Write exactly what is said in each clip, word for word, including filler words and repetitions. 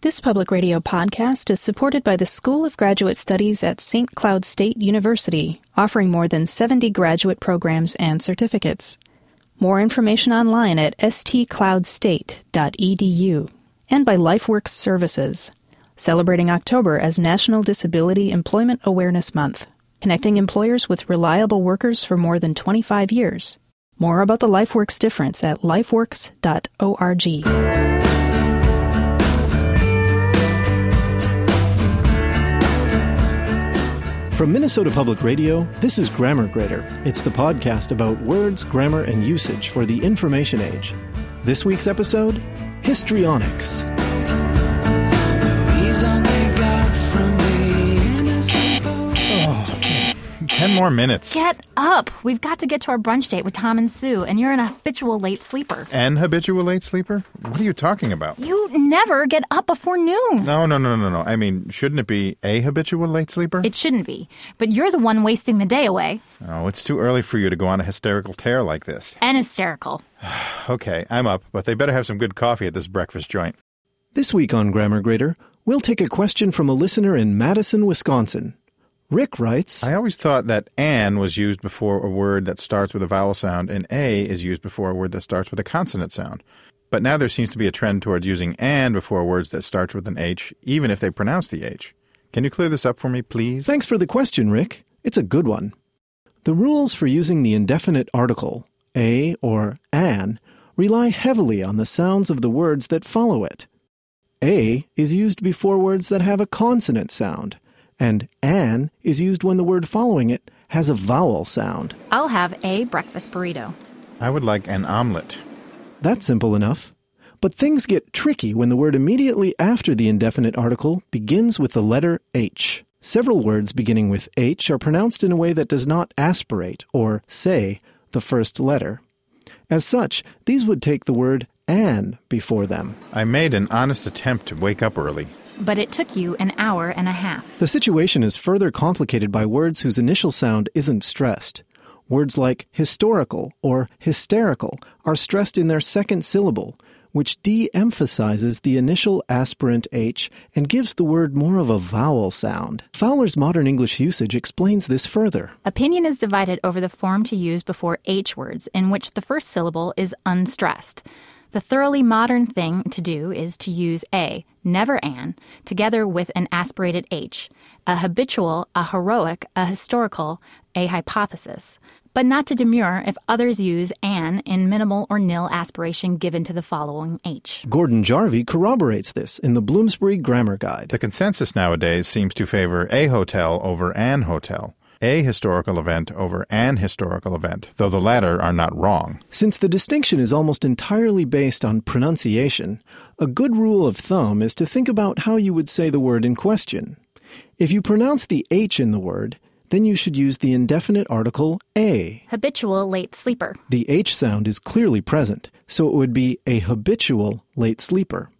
This public radio podcast is supported by the School of Graduate Studies at Saint Cloud State University, offering more than seventy graduate programs and certificates. More information online at s t cloud state dot e d u. And by LifeWorks Services, celebrating October as National Disability Employment Awareness Month, connecting employers with reliable workers for more than twenty-five years. More about the LifeWorks difference at lifeworks dot org. From Minnesota Public Radio, this is Grammar Grader. It's the podcast about words, grammar, and usage for the information age. This week's episode, Histrionics. Ten more minutes. Get up. We've got to get to our brunch date with Tom and Sue, and you're an habitual late sleeper. An habitual late sleeper? What are you talking about? You never get up before noon. No, no, no, no, no. I mean, shouldn't it be a habitual late sleeper? It shouldn't be. But you're the one wasting the day away. Oh, it's too early for you to go on a hysterical tear like this. And hysterical. Okay, I'm up, but they better have some good coffee at this breakfast joint. This week on Grammar Grader, we'll take a question from a listener in Madison, Wisconsin. Rick writes, I always thought that an was used before a word that starts with a vowel sound and a is used before a word that starts with a consonant sound. But now there seems to be a trend towards using and before words that start with an H, even if they pronounce the H. Can you clear this up for me, please? Thanks for the question, Rick. It's a good one. The rules for using the indefinite article, a or an, rely heavily on the sounds of the words that follow it. A is used before words that have a consonant sound, and an is used when the word following it has a vowel sound. I'll have a breakfast burrito. I would like an omelet. That's simple enough. But things get tricky when the word immediately after the indefinite article begins with the letter H. Several words beginning with H are pronounced in a way that does not aspirate, or say, the first letter. As such, these would take the word an before them. I made an honest attempt to wake up early. But it took you an hour and a half. The situation is further complicated by words whose initial sound isn't stressed. Words like historical or hysterical are stressed in their second syllable, which de-emphasizes the initial aspirant H and gives the word more of a vowel sound. Fowler's modern English usage explains this further. Opinion is divided over the form to use before H words, in which the first syllable is unstressed. The thoroughly modern thing to do is to use a, never an, together with an aspirated H, a habitual, a heroic, a historical, a hypothesis, but not to demur if others use an in minimal or nil aspiration given to the following H. Gordon Jarvie corroborates this in the Bloomsbury Grammar Guide. The consensus nowadays seems to favor a hotel over an hotel. A historical event over an historical event, though the latter are not wrong. Since the distinction is almost entirely based on pronunciation, a good rule of thumb is to think about how you would say the word in question. If you pronounce the H in the word, then you should use the indefinite article a. Habitual late sleeper. The H sound is clearly present, so it would be a habitual late sleeper.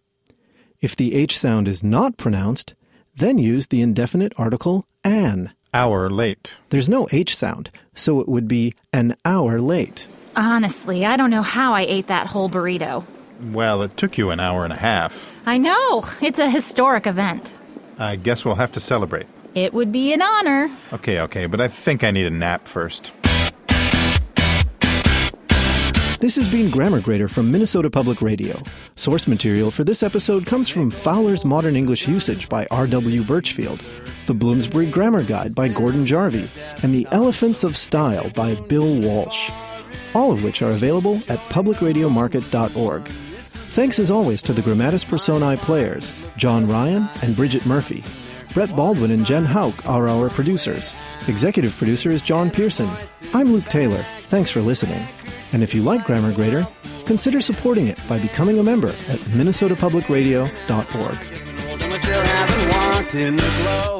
If the H sound is not pronounced, then use the indefinite article an. Hour late. There's no H sound, so it would be an hour late. Honestly, I don't know how I ate that whole burrito. Well, it took you an hour and a half. I know. It's a historic event. I guess we'll have to celebrate. It would be an honor. Okay, okay, but I think I need a nap first. This has been Grammar Grader from Minnesota Public Radio. Source material for this episode comes from Fowler's Modern English Usage by R W Birchfield, the Bloomsbury Grammar Guide by Gordon Jarvie, and the Elephants of Style by Bill Walsh, all of which are available at public radio market dot org. Thanks as always to the Grammatis Personae players, John Ryan and Bridget Murphy. Brett Baldwin and Jen Hauk are our producers. Executive producer is John Pearson. I'm Luke Taylor. Thanks for listening. And if you like Grammar Grader, consider supporting it by becoming a member at minnesota public radio dot org.